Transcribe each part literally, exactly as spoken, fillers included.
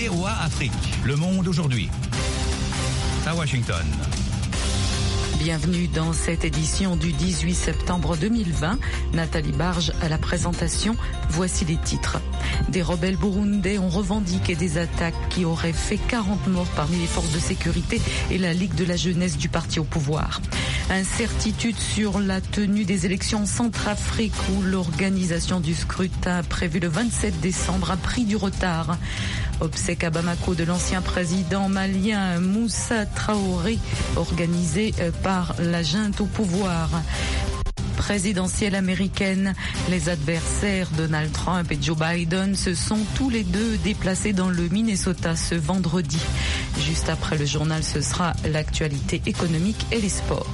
V O A Afrique. Le monde aujourd'hui. À Washington. Bienvenue dans cette édition du dix-huit septembre deux mille vingt. Nathalie Barge à la présentation. Voici les titres. Des rebelles burundais ont revendiqué des attaques qui auraient fait quarante morts parmi les forces de sécurité et la Ligue de la jeunesse du parti au pouvoir. Incertitude sur la tenue des élections en Centrafrique où l'organisation du scrutin prévu le vingt-sept décembre a pris du retard. Obsèques à Bamako de l'ancien président malien Moussa Traoré, organisé par la junte au pouvoir. Présidentielle américaine, les adversaires Donald Trump et Joe Biden se sont tous les deux déplacés dans le Minnesota ce vendredi. Juste après le journal, ce sera l'actualité économique et les sports.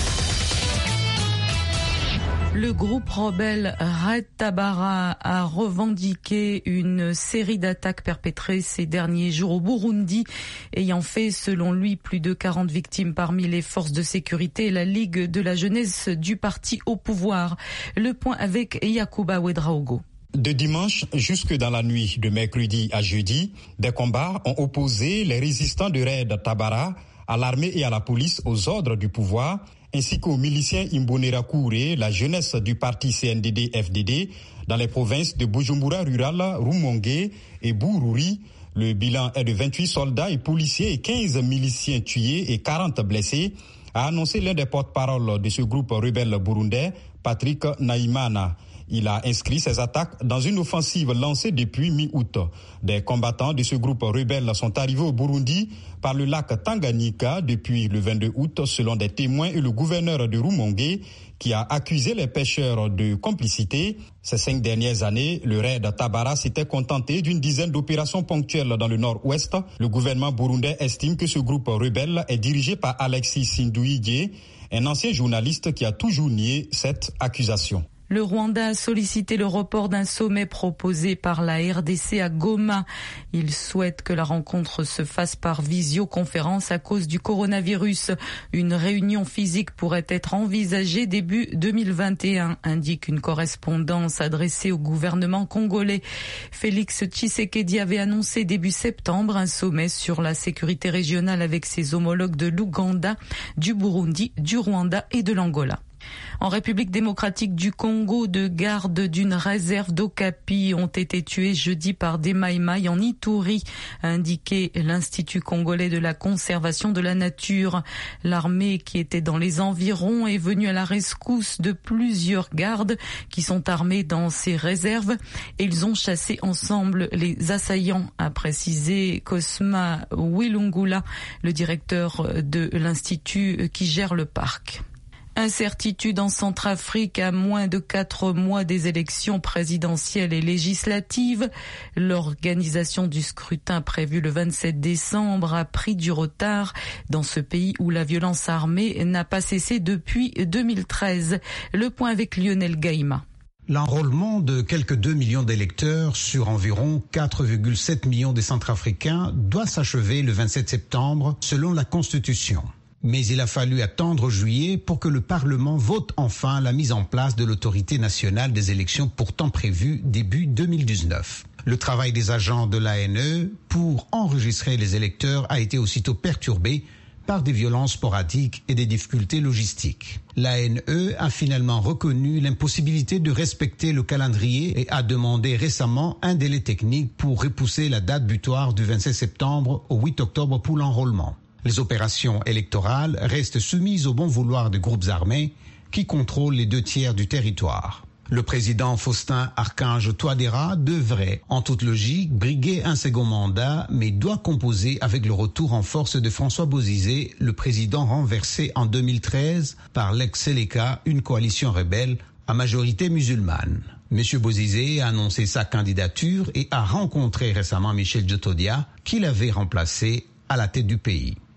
Le groupe rebelle Red Tabara a revendiqué une série d'attaques perpétrées ces derniers jours au Burundi, ayant fait, selon lui, plus de quarante victimes parmi les forces de sécurité et la Ligue de la jeunesse du parti au pouvoir. Le point avec Yacouba Ouedraogo. De dimanche jusque dans la nuit de mercredi à jeudi, des combats ont opposé les résistants de Red Tabara à l'armée et à la police aux ordres du pouvoir, ainsi qu'aux miliciens Imbonerakure, la jeunesse du parti C N D D F D D, dans les provinces de Bujumbura rural, Rumongue et Bururi. Le bilan est de vingt-huit soldats et policiers et quinze miliciens tués et quarante blessés, a annoncé l'un des porte-parole de ce groupe rebelle burundais, Patrick Naimana. Il a inscrit ces attaques dans une offensive lancée depuis mi-août. Des combattants de ce groupe rebelle sont arrivés au Burundi par le lac Tanganyika depuis le vingt-deux août, selon des témoins et le gouverneur de Rumongue, qui a accusé les pêcheurs de complicité. Ces cinq dernières années, le Red Tabara s'était contenté d'une dizaine d'opérations ponctuelles dans le nord-ouest. Le gouvernement burundais estime que ce groupe rebelle est dirigé par Alexis Sindouidje, un ancien journaliste qui a toujours nié cette accusation. Le Rwanda a sollicité le report d'un sommet proposé par la R D C à Goma. Il souhaite que la rencontre se fasse par visioconférence à cause du coronavirus. Une réunion physique pourrait être envisagée début deux mille vingt et un, indique une correspondance adressée au gouvernement congolais. Félix Tshisekedi avait annoncé début septembre un sommet sur la sécurité régionale avec ses homologues de l'Ouganda, du Burundi, du Rwanda et de l'Angola. En République démocratique du Congo, deux gardes d'une réserve d'Okapi ont été tués jeudi par des Maïmaï en Ituri, a indiqué l'Institut congolais de la conservation de la nature. L'armée qui était dans les environs est venue à la rescousse de plusieurs gardes qui sont armés dans ces réserves et ils ont chassé ensemble les assaillants, a précisé Cosma Wilungula, le directeur de l'Institut qui gère le parc. Incertitude en Centrafrique à moins de quatre mois des élections présidentielles et législatives. L'organisation du scrutin prévu le vingt-sept décembre a pris du retard dans ce pays où la violence armée n'a pas cessé depuis deux mille treize. Le point avec Lionel Gaïma. L'enrôlement de quelques deux millions d'électeurs sur environ quatre virgule sept millions de Centrafricains doit s'achever le vingt-sept septembre selon la Constitution. Mais il a fallu attendre juillet pour que le Parlement vote enfin la mise en place de l'autorité nationale des élections pourtant prévue début deux mille dix-neuf. Le travail des agents de l'A N E pour enregistrer les électeurs a été aussitôt perturbé par des violences sporadiques et des difficultés logistiques. L'A N E a finalement reconnu l'impossibilité de respecter le calendrier et a demandé récemment un délai technique pour repousser la date butoir du vingt-sept septembre au huit octobre pour l'enrôlement. Les opérations électorales restent soumises au bon vouloir des groupes armés qui contrôlent les deux tiers du territoire. Le président Faustin Archange Touadéra devrait, en toute logique, briguer un second mandat, mais doit composer avec le retour en force de François Bozizé, le président renversé en deux mille treize par l'ex-Seleka, une coalition rebelle à majorité musulmane. M. Bozizé a annoncé sa candidature et a rencontré récemment Michel Djotodia, qui l'avait remplacé à la tête du pays.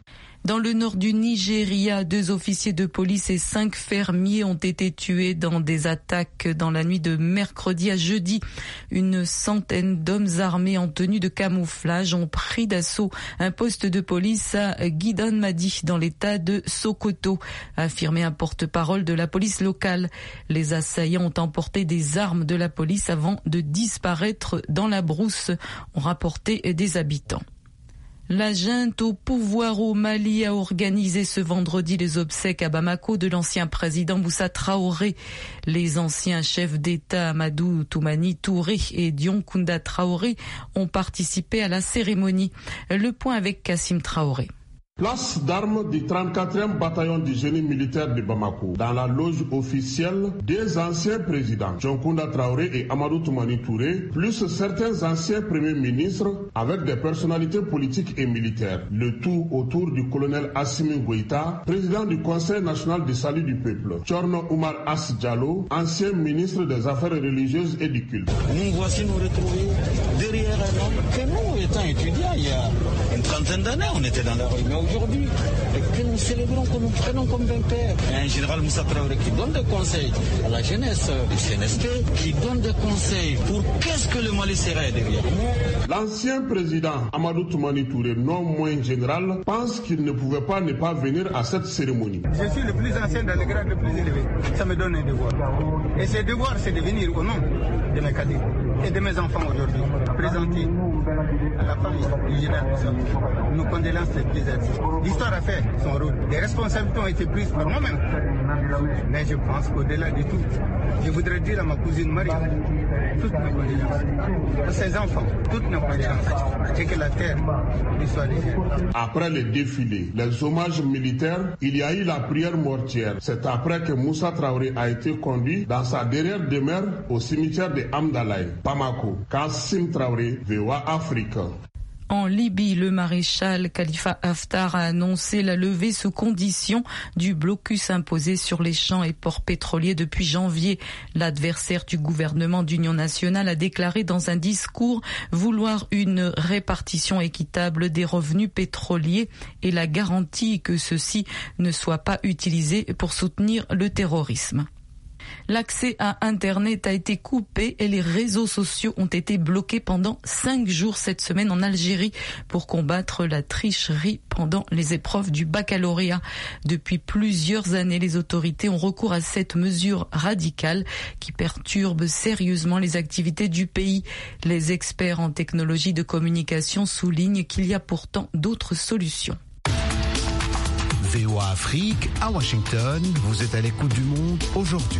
Dans le nord du Nigeria, deux officiers de police et cinq fermiers ont été tués dans des attaques dans la nuit de mercredi à jeudi. Une centaine d'hommes armés en tenue de camouflage ont pris d'assaut un poste de police à Gidan-Madi dans l'état de Sokoto, a affirmé un porte-parole de la police locale. Les assaillants ont emporté des armes de la police avant de disparaître dans la brousse, ont rapporté des habitants. La junte au pouvoir au Mali a organisé ce vendredi les obsèques à Bamako de l'ancien président Moussa Traoré. Les anciens chefs d'État Amadou Toumani Touré et Dion Kounda Traoré ont participé à la cérémonie. Le point avec Kassim Traoré. Place d'armes du trente-quatrième bataillon du génie militaire de Bamako. Dans la loge officielle, des anciens présidents, Dion Kounda Traoré et Amadou Toumani Touré, plus certains anciens premiers ministres avec des personnalités politiques et militaires. Le tout autour du colonel Assimi Goïta, président du Conseil national du salut du peuple. Tchorno Oumar As Diallo, ancien ministre des Affaires religieuses et du culte. Nous voici nous retrouver derrière un homme que nous, étant étudiants, il y a une trentaine d'années, on était dans la rue. Mais aujourd'hui, que nous célébrons, que nous prenons comme un père. Un général Moussa Traoré qui donne des conseils à la jeunesse du C N S P, qui donne des conseils pour qu'est-ce que le Mali serait derrière nous. L'ancien président Amadou Toumani Touré, non moins général, pense qu'il ne pouvait pas ne pas venir à cette cérémonie. Je suis le plus ancien dans le grade le plus élevé. Ça me donne un devoir. Et ce devoir, c'est de venir au nom de mes cadets et de mes enfants aujourd'hui, présenter à la famille du général Moussa nos condoléances les plus attises. L'histoire a fait son rôle. Les responsabilités ont été prises par moi-même. Mais je pense qu'au-delà de tout, je voudrais dire à ma cousine Marie, toutes mes condoléances, à ses enfants, toutes mes condoléances, et que la terre lui soit légère. Après le défilé, les hommages militaires, il y a eu la prière mortuaire. C'est après que Moussa Traoré a été conduit dans sa dernière demeure au cimetière de Amdalaï, Bamako. Kassim Traoré, V O A Afrique. En Libye, le maréchal Khalifa Haftar a annoncé la levée sous condition du blocus imposé sur les champs et ports pétroliers depuis janvier. L'adversaire du gouvernement d'union nationale a déclaré dans un discours vouloir une répartition équitable des revenus pétroliers et la garantie que ceux-ci ne soient pas utilisés pour soutenir le terrorisme. L'accès à Internet a été coupé et les réseaux sociaux ont été bloqués pendant cinq jours cette semaine en Algérie pour combattre la tricherie pendant les épreuves du baccalauréat. Depuis plusieurs années, les autorités ont recours à cette mesure radicale qui perturbe sérieusement les activités du pays. Les experts en technologie de communication soulignent qu'il y a pourtant d'autres solutions. V O A Afrique, à Washington, vous êtes à l'écoute du monde aujourd'hui.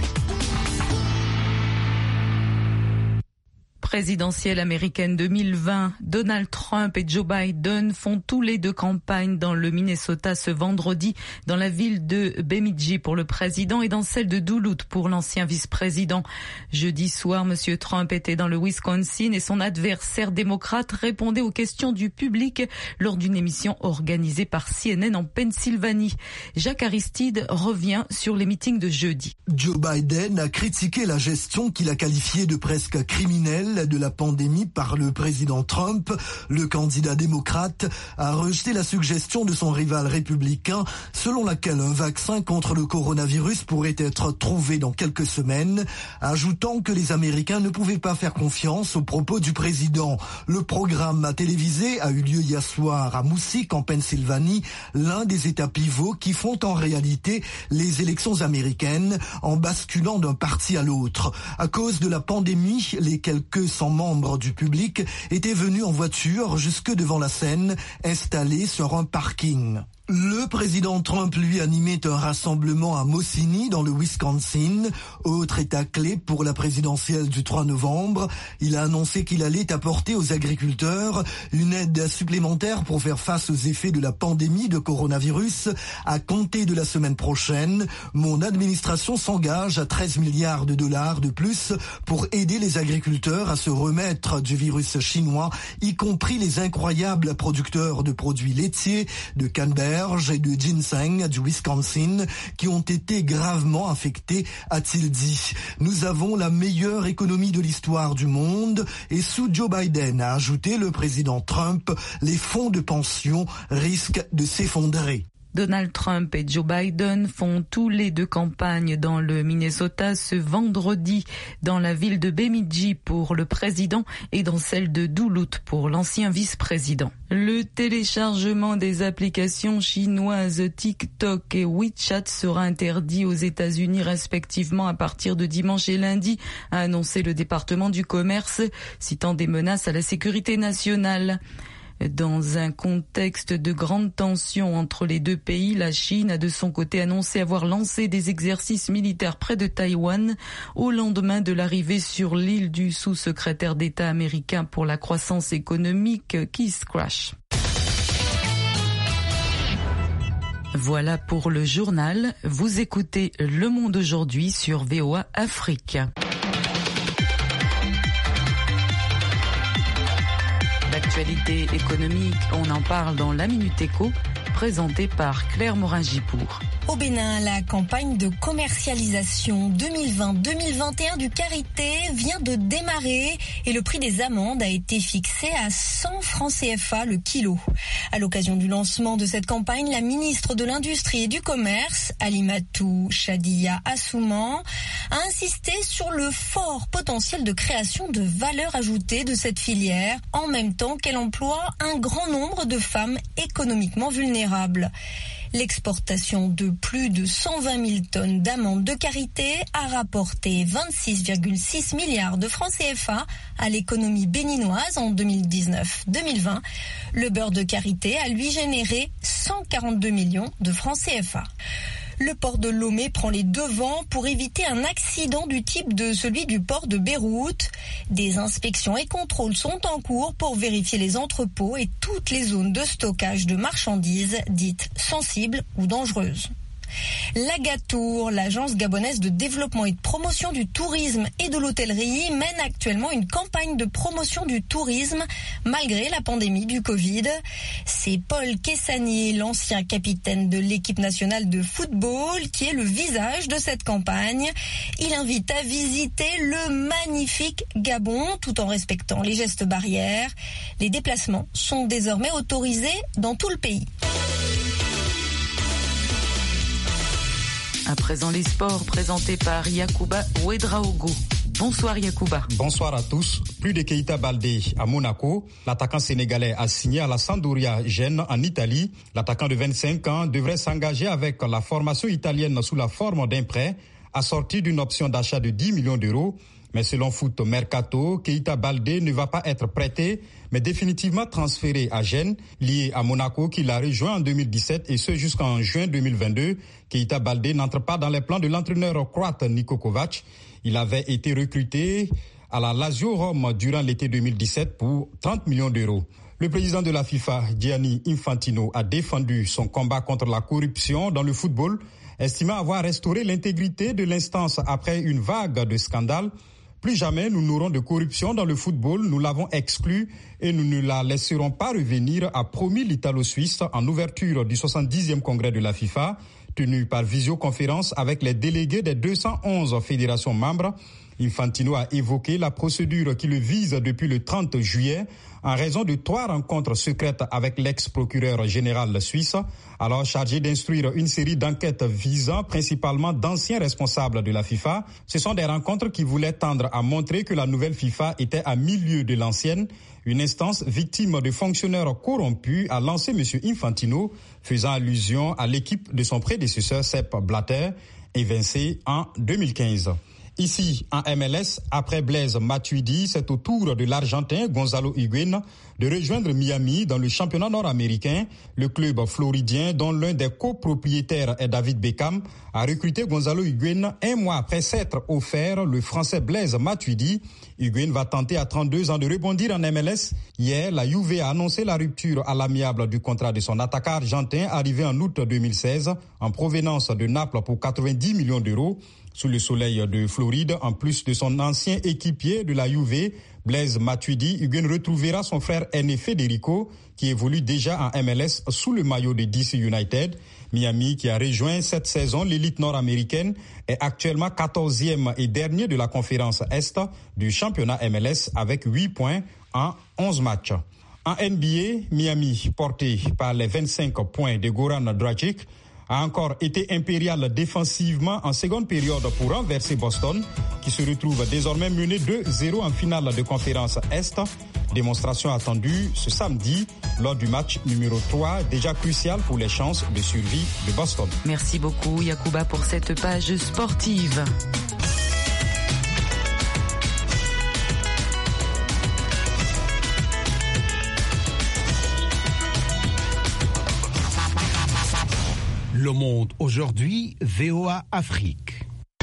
Présidentielle américaine deux mille vingt, Donald Trump et Joe Biden font tous les deux campagne dans le Minnesota ce vendredi, dans la ville de Bemidji pour le président et dans celle de Duluth pour l'ancien vice-président. Jeudi soir, Monsieur Trump était dans le Wisconsin et son adversaire démocrate répondait aux questions du public lors d'une émission organisée par C N N en Pennsylvanie. Jacques Aristide revient sur les meetings de jeudi. Joe Biden a critiqué la gestion qu'il a qualifiée de presque criminelle de la pandémie par le président Trump. Le candidat démocrate a rejeté la suggestion de son rival républicain selon laquelle un vaccin contre le coronavirus pourrait être trouvé dans quelques semaines, ajoutant que les Américains ne pouvaient pas faire confiance aux propos du président. Le programme télévisé a eu lieu hier soir à Moosic en Pennsylvanie, l'un des États pivots qui font en réalité les élections américaines en basculant d'un parti à l'autre. À cause de la pandémie, les quelques cent membres du public étaient venus en voiture jusque devant la scène, installés sur un parking. Le président Trump, lui, animait un rassemblement à Mauciny, dans le Wisconsin, autre état clé pour la présidentielle du trois novembre. Il a annoncé qu'il allait apporter aux agriculteurs une aide supplémentaire pour faire face aux effets de la pandémie de coronavirus. À compter de la semaine prochaine, mon administration s'engage à treize milliards de dollars de plus pour aider les agriculteurs à se remettre du virus chinois, y compris les incroyables producteurs de produits laitiers, de canneberge et de ginseng du Wisconsin qui ont été gravement affectés, a-t-il dit. Nous avons la meilleure économie de l'histoire du monde et sous Joe Biden, a ajouté le président Trump, les fonds de pension risquent de s'effondrer. Donald Trump et Joe Biden font tous les deux campagne dans le Minnesota ce vendredi, dans la ville de Bemidji pour le président et dans celle de Duluth pour l'ancien vice-président. Le téléchargement des applications chinoises TikTok et WeChat sera interdit aux États-Unis respectivement à partir de dimanche et lundi, a annoncé le département du commerce, citant des menaces à la sécurité nationale. Dans un contexte de grande tension entre les deux pays, la Chine a de son côté annoncé avoir lancé des exercices militaires près de Taïwan au lendemain de l'arrivée sur l'île du sous-secrétaire d'État américain pour la croissance économique, Keith Krach. Voilà pour le journal. Vous écoutez Le Monde aujourd'hui sur V O A Afrique. L'actualité économique, on en parle dans la Minute Éco, présentée par Claire Morin-Gipour. Au Bénin, la campagne de commercialisation deux mille vingt deux mille vingt et un du Karité vient de démarrer et le prix des amandes a été fixé à cent francs C F A le kilo. À l'occasion du lancement de cette campagne, la ministre de l'Industrie et du Commerce, Alimatou Chadiya Assouman, a insisté sur le fort potentiel de création de valeur ajoutée de cette filière, en même temps qu'elle emploie un grand nombre de femmes économiquement vulnérables. L'exportation de plus de cent vingt mille tonnes d'amandes de Karité a rapporté vingt-six virgule six milliards de francs C F A à l'économie béninoise en deux mille dix-neuf deux mille vingt. Le beurre de Karité a lui généré cent quarante-deux millions de francs C F A. Le port de Lomé prend les devants pour éviter un accident du type de celui du port de Beyrouth. Des inspections et contrôles sont en cours pour vérifier les entrepôts et toutes les zones de stockage de marchandises dites sensibles ou dangereuses. L'Agatour, l'agence gabonaise de développement et de promotion du tourisme et de l'hôtellerie, mène actuellement une campagne de promotion du tourisme malgré la pandémie du Covid. C'est Paul Kessani, l'ancien capitaine de l'équipe nationale de football, qui est le visage de cette campagne. Il invite à visiter le magnifique Gabon tout en respectant les gestes barrières. Les déplacements sont désormais autorisés dans tout le pays. À présent, les sports présentés par Yacouba Ouedraogo. Bonsoir Yacouba. Bonsoir à tous. Plus de Keita Baldé à Monaco. L'attaquant sénégalais a signé à la Sampdoria Gênes en Italie. L'attaquant de vingt-cinq ans devrait s'engager avec la formation italienne sous la forme d'un prêt assorti d'une option d'achat de dix millions d'euros. Mais selon Foot Mercato, Keita Baldé ne va pas être prêté, mais définitivement transféré à Gênes, lié à Monaco qui l'a rejoint en deux mille dix-sept et ce jusqu'en juin deux mille vingt-deux. Keita Baldé n'entre pas dans les plans de l'entraîneur croate Niko Kovac. Il avait été recruté à la Lazio Rome durant l'été deux mille dix-sept pour trente millions d'euros. Le président de la FIFA, Gianni Infantino, a défendu son combat contre la corruption dans le football, estimant avoir restauré l'intégrité de l'instance après une vague de scandales. Plus jamais nous n'aurons de corruption dans le football, nous l'avons exclu et nous ne la laisserons pas revenir, a promis l'Italo-Suisse en ouverture du soixante-dixième congrès de la FIFA, tenu par visioconférence avec les délégués des deux cent onze fédérations membres. Infantino a évoqué la procédure qui le vise depuis le trente juillet en raison de trois rencontres secrètes avec l'ex-procureur général suisse, alors chargé d'instruire une série d'enquêtes visant principalement d'anciens responsables de la FIFA. Ce sont des rencontres qui voulaient tendre à montrer que la nouvelle FIFA était à milieu de l'ancienne. Une instance victime de fonctionnaires corrompus a lancé M. Infantino, faisant allusion à l'équipe de son prédécesseur Sepp Blatter, évincé en deux mille quinze. Ici, en M L S, après Blaise Matuidi, c'est au tour de l'Argentin Gonzalo Higuaín de rejoindre Miami dans le championnat nord-américain. Le club floridien, dont l'un des copropriétaires est David Beckham, a recruté Gonzalo Higuaín un mois après s'être offert le Français Blaise Matuidi. Higuaín va tenter à trente-deux ans de rebondir en M L S. Hier, la Juve a annoncé la rupture à l'amiable du contrat de son attaquant argentin arrivé en août deux mille seize en provenance de Naples pour quatre-vingt-dix millions d'euros. Sous le soleil de Floride, en plus de son ancien équipier de la Juve, Blaise Matuidi, Higuaín retrouvera son frère aîné Federico, qui évolue déjà en M L S sous le maillot de D C United. Miami, qui a rejoint cette saison l'élite nord-américaine, est actuellement quatorzième et dernier de la conférence Est du championnat M L S avec huit points en onze matchs. En N B A, Miami, porté par les vingt-cinq points de Goran Dragic, a encore été impérial défensivement en seconde période pour renverser Boston, qui se retrouve désormais mené deux zéro en finale de conférence Est. Démonstration attendue ce samedi lors du match numéro trois, déjà crucial pour les chances de survie de Boston. Merci beaucoup Yacouba pour cette page sportive. Le Monde aujourd'hui, V O A Afrique.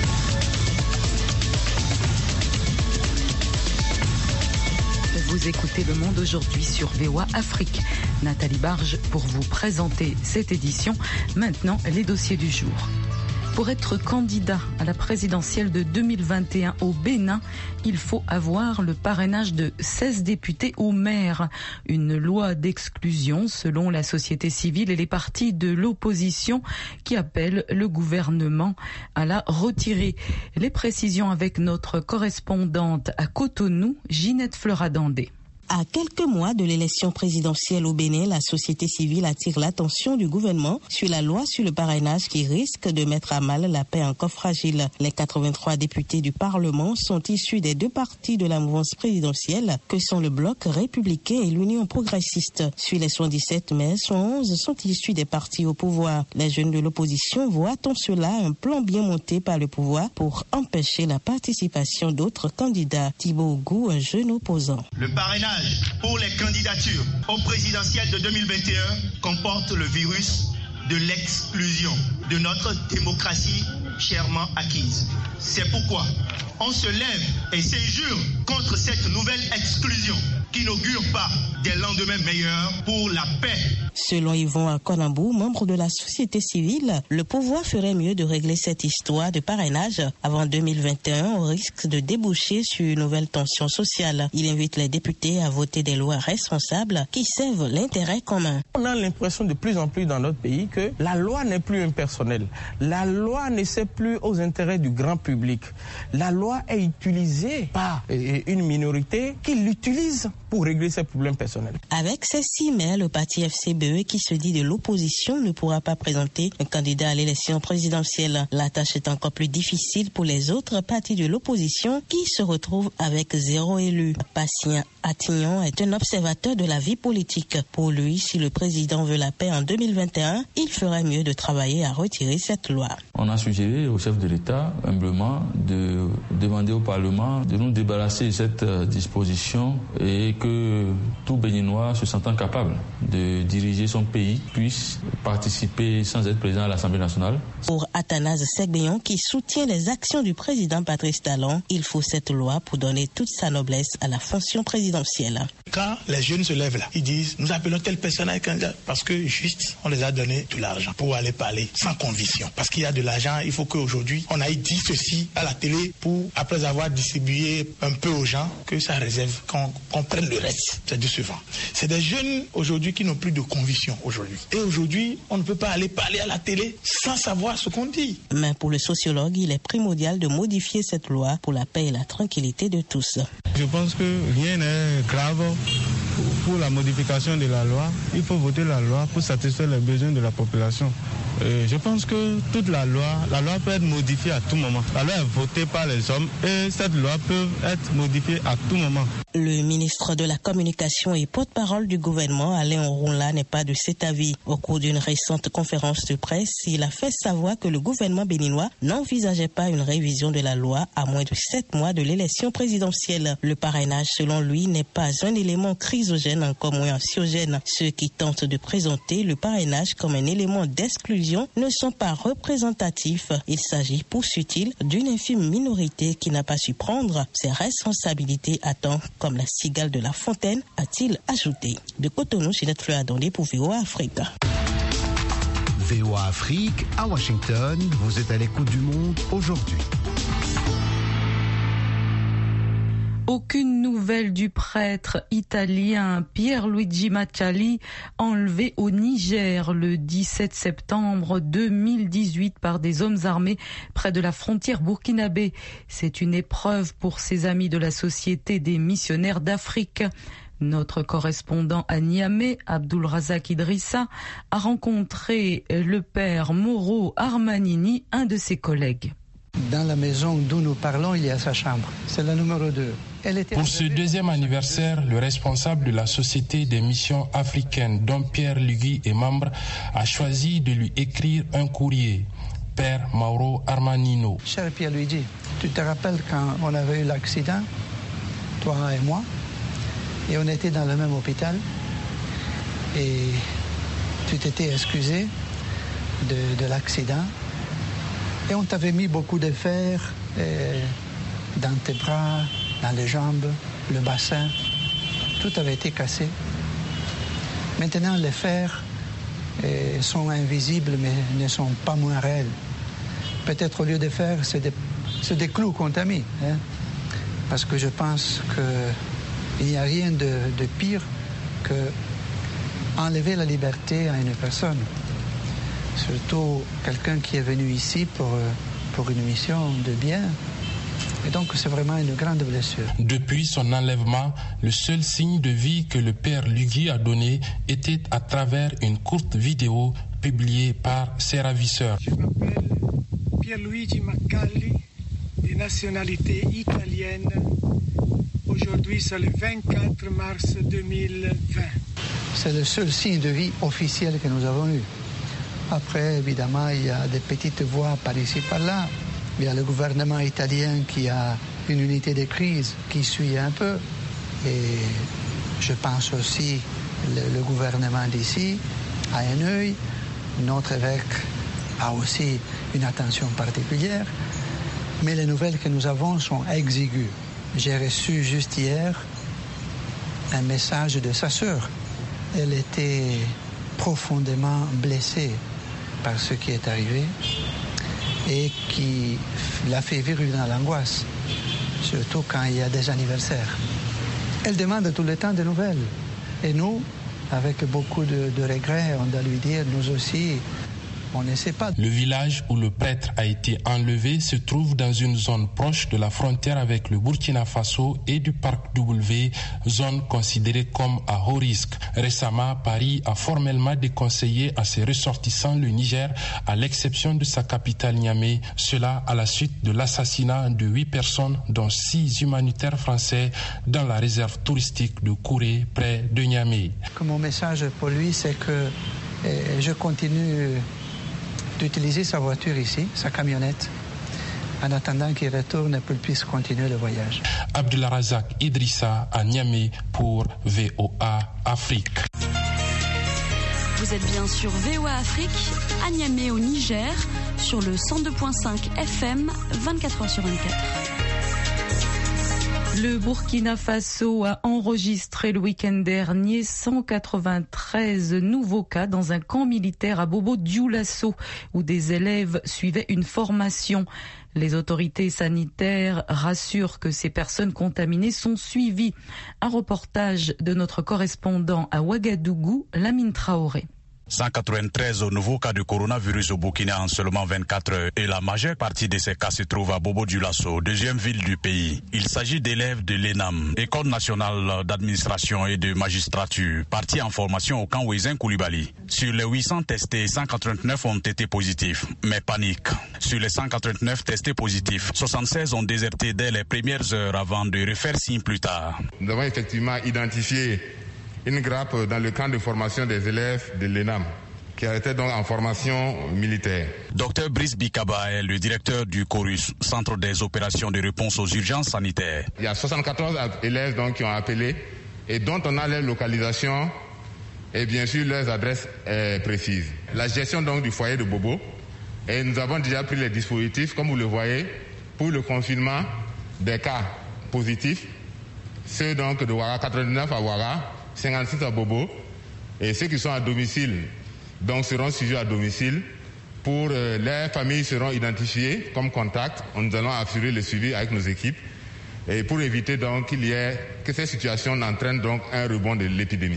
Vous écoutez Le Monde aujourd'hui sur V O A Afrique. Nathalie Barge pour vous présenter cette édition. Maintenant, les dossiers du jour. Pour être candidat à la présidentielle de deux mille vingt et un au Bénin, il faut avoir le parrainage de seize députés ou maires. Une loi d'exclusion selon la société civile et les partis de l'opposition qui appellent le gouvernement à la retirer. Les précisions avec notre correspondante à Cotonou, Ginette Fleuradandé. À quelques mois de l'élection présidentielle au Bénin, la société civile attire l'attention du gouvernement sur la loi sur le parrainage qui risque de mettre à mal la paix encore fragile. Les quatre-vingt-trois députés du Parlement sont issus des deux partis de la mouvance présidentielle que sont le Bloc républicain et l'Union progressiste. Sur les soixante-dix-sept maires, onze sont issus des partis au pouvoir. Les jeunes de l'opposition voient en cela un plan bien monté par le pouvoir pour empêcher la participation d'autres candidats. Thibaut Gou, un jeune opposant. Le parrainage pour les candidatures au présidentiel de deux mille vingt et un comporte le virus de l'exclusion de notre démocratie chèrement acquise. C'est pourquoi on se lève et s'injure contre cette nouvelle exclusion qui n'augure pas des lendemains meilleurs pour la paix. Selon Yvon Akonambou, membre de la société civile, le pouvoir ferait mieux de régler cette histoire de parrainage avant deux mille vingt et un au risque de déboucher sur une nouvelle tension sociale. Il invite les députés à voter des lois responsables qui servent l'intérêt commun. On a l'impression de plus en plus dans notre pays que la loi n'est plus impersonnelle. La loi ne sert plus aux intérêts du grand public. La loi est utilisée par une minorité qui l'utilise pour régler ses problèmes personnels. Avec ces six maires, le parti F C B E, qui se dit de l'opposition, ne pourra pas présenter un candidat à l'élection présidentielle. La tâche est encore plus difficile pour les autres partis de l'opposition qui se retrouvent avec zéro élu. Patient Attignon est un observateur de la vie politique. Pour lui, si le président veut la paix en deux mille vingt et un, il ferait mieux de travailler à retirer cette loi. On a suggéré au chef de l'État, humblement, de demander au Parlement de nous débarrasser de cette disposition et que tout Béninois se sentant capable de diriger son pays puisse participer sans être président à l'Assemblée nationale. Pour Athanase Segbeyon, qui soutient les actions du président Patrice Talon, il faut cette loi pour donner toute sa noblesse à la fonction présidentielle. Quand les jeunes se lèvent là, ils disent nous appelons telle personne à candidat parce que juste on les a donné de l'argent pour aller parler sans conviction. Parce qu'il y a de l'argent, il faut qu'aujourd'hui on aille dire ceci à la télé pour, après avoir distribué un peu aux gens, que ça réserve, qu'on, qu'on prenne le reste. C'est décevant. C'est des jeunes aujourd'hui qui n'ont plus de conviction aujourd'hui. Et aujourd'hui, on ne peut pas aller parler à la télé sans savoir ce qu'on dit. Mais pour le sociologue, il est primordial de modifier cette loi pour la paix et la tranquillité de tous. Je pense que rien n'est grave pour la modification de la loi. Il faut voter la loi pour satisfaire les besoins de la population. Et je pense que toute la loi, la loi peut être modifiée à tout moment. La loi est votée par les hommes et cette loi peut être modifiée à tout moment. Le ministre de la Communication et porte-parole du gouvernement, Alain Oronla, n'est pas de cet avis. Au cours d'une récente conférence de presse, il a fait savoir que le gouvernement béninois n'envisageait pas une révision de la loi à moins de sept mois de l'élection présidentielle. Le parrainage, selon lui, n'est pas un élément chrysogène, encore moins anxiogène. Ceux qui tentent de présenter le parrainage comme un élément d'exclusion ne sont pas représentatifs. Il s'agit, poursuit-il, d'une infime minorité qui n'a pas su prendre ses responsabilités à temps, comme la cigale de La Fontaine, a-t-il ajouté. De Cotonou, Ginette Fleuradandé pour V O A Afrique. V O A Afrique, à Washington, vous êtes à l'écoute du Monde aujourd'hui. Aucune nouvelle du prêtre italien Pierluigi Macciali, enlevé au Niger le dix-sept septembre deux mille dix-huit par des hommes armés près de la frontière burkinabé. C'est une épreuve pour ses amis de la Société des missionnaires d'Afrique. Notre correspondant à Niamey, Abdulrazak Idrissa, a rencontré le père Mauro Armanini, un de ses collègues. Dans la maison d'où nous parlons, il y a sa chambre. C'est la numéro deux. Pour ce deuxième anniversaire, le responsable de la Société des missions africaines, dont Pierre Lugui est membre, a choisi de lui écrire un courrier. Père Mauro Armanino. Cher Pierluigi, tu te rappelles quand on avait eu l'accident, toi et moi, et on était dans le même hôpital, et tu t'étais excusé de, de l'accident, et on t'avait mis beaucoup de fer et dans tes bras, dans les jambes, le bassin, tout avait été cassé. Maintenant, les fers et sont invisibles mais ne sont pas moins réels. Peut-être au lieu de fer, c'est des, c'est des clous qu'on t'a mis. Hein? Parce que je pense qu'il n'y a rien de, de pire que enlever la liberté à une personne. Surtout quelqu'un qui est venu ici pour, pour une mission de bien. Et donc c'est vraiment une grande blessure. Depuis son enlèvement, le seul signe de vie que le père Lugui a donné était à travers une courte vidéo publiée par ses ravisseurs. Je m'appelle Pierluigi Maccalli, de nationalité italienne. Aujourd'hui, c'est le vingt-quatre mars deux mille vingt. C'est le seul signe de vie officiel que nous avons eu. Après, évidemment, il y a des petites voix par ici, par là. Il y a le gouvernement italien qui a une unité de crise qui suit un peu. Et je pense aussi le, le gouvernement d'ici a un œil. Notre évêque a aussi une attention particulière. Mais les nouvelles que nous avons sont exiguës. J'ai reçu juste hier un message de sa sœur. Elle était profondément blessée par ce qui est arrivé et qui l'a fait vivre dans l'angoisse, surtout quand il y a des anniversaires. Elle demande tout le temps des nouvelles. Et nous, avec beaucoup de, de regrets, on doit lui dire, nous aussi, on ne sait pas. Le village où le prêtre a été enlevé se trouve dans une zone proche de la frontière avec le Burkina Faso et du parc W, zone considérée comme à haut risque. Récemment, Paris a formellement déconseillé à ses ressortissants le Niger, à l'exception de sa capitale Niamey. Cela à la suite de l'assassinat de huit personnes, dont six humanitaires français, dans la réserve touristique de Kouré, près de Niamey. Mon message pour lui, c'est que eh, je continue d'utiliser sa voiture ici, sa camionnette, en attendant qu'il retourne et qu'il puisse continuer le voyage. Abdulrazak Idrissa à Niamey pour V O A Afrique. Vous êtes bien sur V O A Afrique, à Niamey au Niger, sur le cent deux virgule cinq F M, vingt-quatre heures sur vingt-quatre. Le Burkina Faso a enregistré le week-end dernier cent quatre-vingt-treize nouveaux cas dans un camp militaire à Bobo-Dioulasso où des élèves suivaient une formation. Les autorités sanitaires rassurent que ces personnes contaminées sont suivies. Un reportage de notre correspondant à Ouagadougou, Lamine Traoré. cent quatre-vingt-treize nouveaux cas de coronavirus au Burkina en seulement vingt-quatre heures et la majeure partie de ces cas se trouve à Bobo-Dioulasso, deuxième ville du pays. Il s'agit d'élèves de l'E N A M, École nationale d'administration et de magistrature, partis en formation au camp Ouézin Koulibaly. Sur les huit cents testés, cent quatre-vingt-neuf ont été positifs, mais panique. Sur les cent quatre-vingt-neuf testés positifs, soixante-seize ont déserté dès les premières heures avant de refaire signe plus tard. Nous avons effectivement identifié une grappe dans le camp de formation des élèves de l'E N A M, qui était donc en formation militaire. Docteur Brice Bikaba est le directeur du CORUS, Centre des opérations de réponse aux urgences sanitaires. Il y a soixante-quatorze élèves donc qui ont appelé et dont on a leur localisation et bien sûr leurs adresses euh, précises. La gestion donc du foyer de Bobo, et nous avons déjà pris les dispositifs, comme vous le voyez, pour le confinement des cas positifs, ceux donc de Ouaga, quatre-vingt-neuf à Ouaga, cinquante-six à Bobo, et ceux qui sont à domicile donc seront suivis à domicile. Pour euh, les familles seront identifiées comme contacts. Nous allons assurer le suivi avec nos équipes et pour éviter donc qu'il y ait que ces situations n'entraînent donc un rebond de l'épidémie.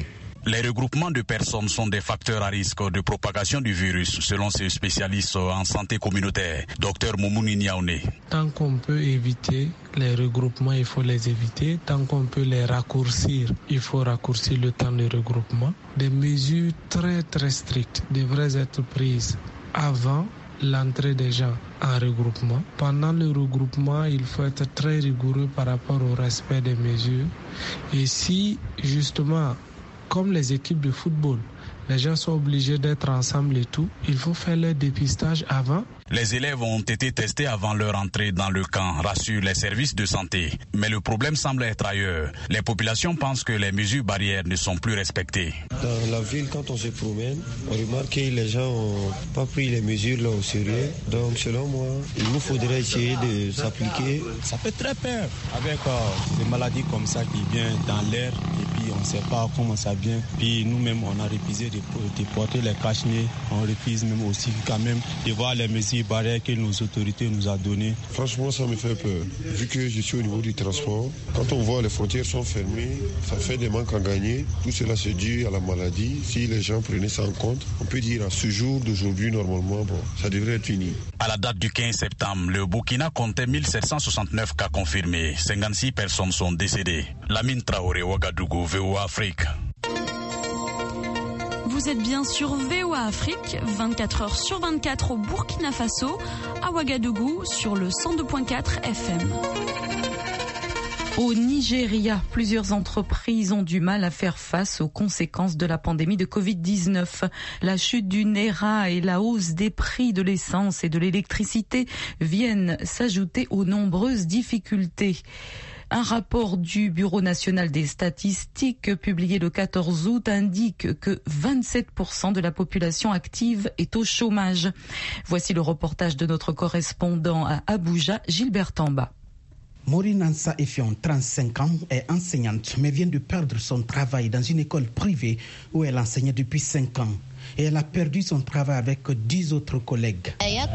Les regroupements de personnes sont des facteurs à risque de propagation du virus, selon ces spécialistes en santé communautaire. Docteur Moumouni Niaoune. Tant qu'on peut éviter les regroupements, il faut les éviter. Tant qu'on peut les raccourcir, il faut raccourcir le temps de regroupement. Des mesures très très strictes devraient être prises avant l'entrée des gens en regroupement. Pendant le regroupement, il faut être très rigoureux par rapport au respect des mesures. Et si, justement, comme les équipes de football, les gens sont obligés d'être ensemble et tout, il faut faire le dépistage avant. Les élèves ont été testés avant leur entrée dans le camp, rassurent les services de santé. Mais le problème semble être ailleurs. Les populations pensent que les mesures barrières ne sont plus respectées. Dans la ville, quand on se promène, on remarque que les gens n'ont pas pris les mesures là au sérieux. Donc selon moi, il nous faudrait essayer de s'appliquer. Ça fait très peur avec euh, des maladies comme ça qui viennent dans l'air et puis on ne sait pas comment ça vient. Puis nous-mêmes, on a refusé de, de porter les cache-nez. On refuse même aussi quand même de voir les mesures barrières que nos autorités nous ont données. Franchement, ça me fait peur. Vu que je suis au niveau du transport, quand on voit les frontières sont fermées, ça fait des manques à gagner. Tout cela se dû à la maladie. Si les gens prenaient ça en compte, on peut dire à ce jour d'aujourd'hui, normalement, bon, ça devrait être fini. À la date du quinze septembre, le Burkina comptait mille sept cent soixante-neuf cas confirmés. cinquante-six personnes sont décédées. Lamine Traoré, Ouagadougou, V O A Afrique. Vous êtes bien sur V O A Afrique, vingt-quatre heures sur vingt-quatre au Burkina Faso, à Ouagadougou sur le cent deux virgule quatre F M. Au Nigeria, plusieurs entreprises ont du mal à faire face aux conséquences de la pandémie de covid dix-neuf. La chute du Naira et la hausse des prix de l'essence et de l'électricité viennent s'ajouter aux nombreuses difficultés. Un rapport du Bureau national des statistiques publié le quatorze août indique que vingt-sept pour cent de la population active est au chômage. Voici le reportage de notre correspondant à Abuja, Gilbert Tamba. Maureen Ansa Efion, trente-cinq ans, est enseignante mais vient de perdre son travail dans une école privée où elle enseignait depuis cinq ans. Et elle a perdu son travail avec dix autres collègues.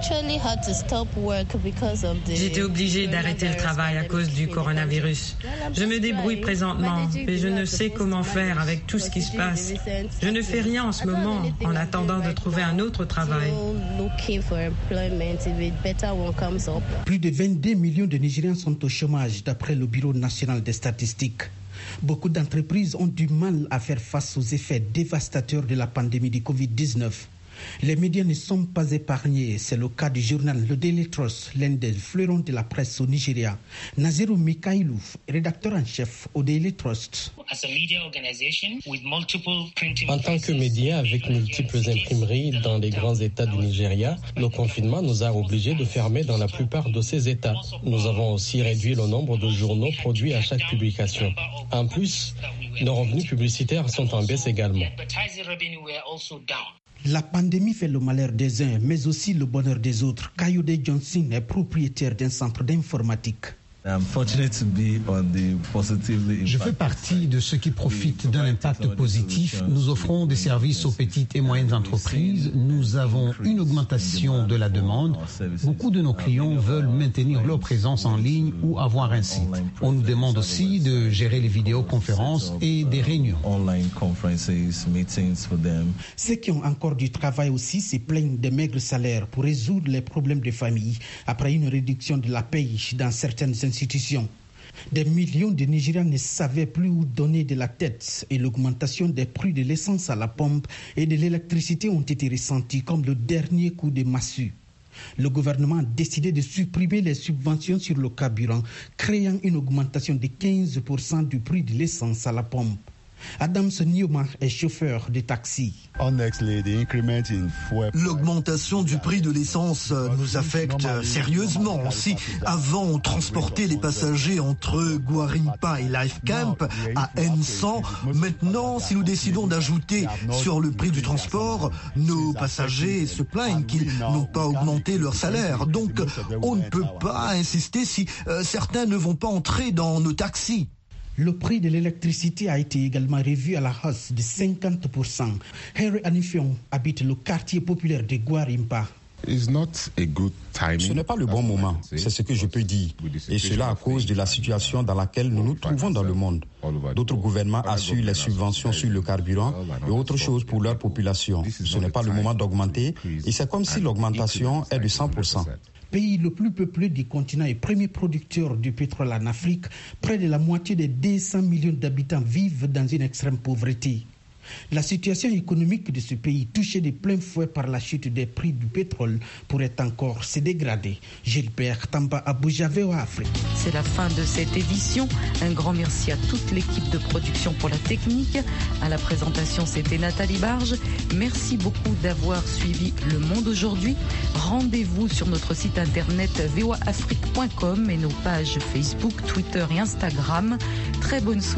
J'étais obligée d'arrêter le travail à cause du coronavirus. Je me débrouille présentement, mais je ne sais comment faire avec tout ce qui se passe. Je ne fais rien en ce moment en attendant de trouver un autre travail. Plus de vingt-deux millions de Nigériens sont au chômage d'après le Bureau national des statistiques. Beaucoup d'entreprises ont du mal à faire face aux effets dévastateurs de la pandémie du covid dix-neuf. Les médias ne sont pas épargnés. C'est le cas du journal Le Daily Trust, l'un des fleurons de la presse au Nigeria. Naziru Mikailou, rédacteur en chef au Daily Trust. En tant que média avec multiples imprimeries dans les grands États du Nigeria, le confinement nous a obligés de fermer dans la plupart de ces États. Nous avons aussi réduit le nombre de journaux produits à chaque publication. En plus, nos revenus publicitaires sont en baisse également. La pandémie fait le malheur des uns, mais aussi le bonheur des autres. Kayode Johnson est propriétaire d'un centre d'informatique. Je fais partie de ceux qui profitent d'un impact positif. Nous offrons des services aux petites et moyennes entreprises. Nous avons une augmentation de la demande. Beaucoup de nos clients veulent maintenir leur présence en ligne ou avoir un site. On nous demande aussi de gérer les vidéoconférences et des réunions. Ceux qui ont encore du travail aussi se plaignent des maigres salaires pour résoudre les problèmes de famille après une réduction de la paye dans certaines institutions. Des millions de Nigériens ne savaient plus où donner de la tête et l'augmentation des prix de l'essence à la pompe et de l'électricité ont été ressentis comme le dernier coup de massue. Le gouvernement a décidé de supprimer les subventions sur le carburant, créant une augmentation de quinze pour cent du prix de l'essence à la pompe. Adams Newman est chauffeur de taxi. L'augmentation du prix de l'essence nous affecte sérieusement. Si avant on transportait les passagers entre Gwarimpa et Life Camp à N cent, maintenant si nous décidons d'ajouter sur le prix du transport, nos passagers se plaignent qu'ils n'ont pas augmenté leur salaire. Donc on ne peut pas insister si euh, certains ne vont pas entrer dans nos taxis. Le prix de l'électricité a été également revu à la hausse de cinquante pour cent. Harry Anifion habite le quartier populaire de Gwarimpa. Ce n'est pas le bon moment, c'est ce que je peux dire. Et cela à cause de la situation dans laquelle nous nous trouvons dans le monde. D'autres gouvernements assurent les subventions sur le carburant et autres choses pour leur population. Ce n'est pas le moment d'augmenter et c'est comme si l'augmentation est de cent pour cent. Pays le plus peuplé du continent et premier producteur du pétrole en Afrique, près de la moitié des deux cents millions d'habitants vivent dans une extrême pauvreté. La situation économique de ce pays, touché de plein fouet par la chute des prix du pétrole, pourrait encore se dégrader. Gilbert Tamba, Abuja, V O A Afrique. C'est la fin de cette édition. Un grand merci à toute l'équipe de production pour la technique. À la présentation, c'était Nathalie Barge. Merci beaucoup d'avoir suivi Le Monde aujourd'hui. Rendez-vous sur notre site internet v o a afrique point com et nos pages Facebook, Twitter et Instagram. Très bonne soirée.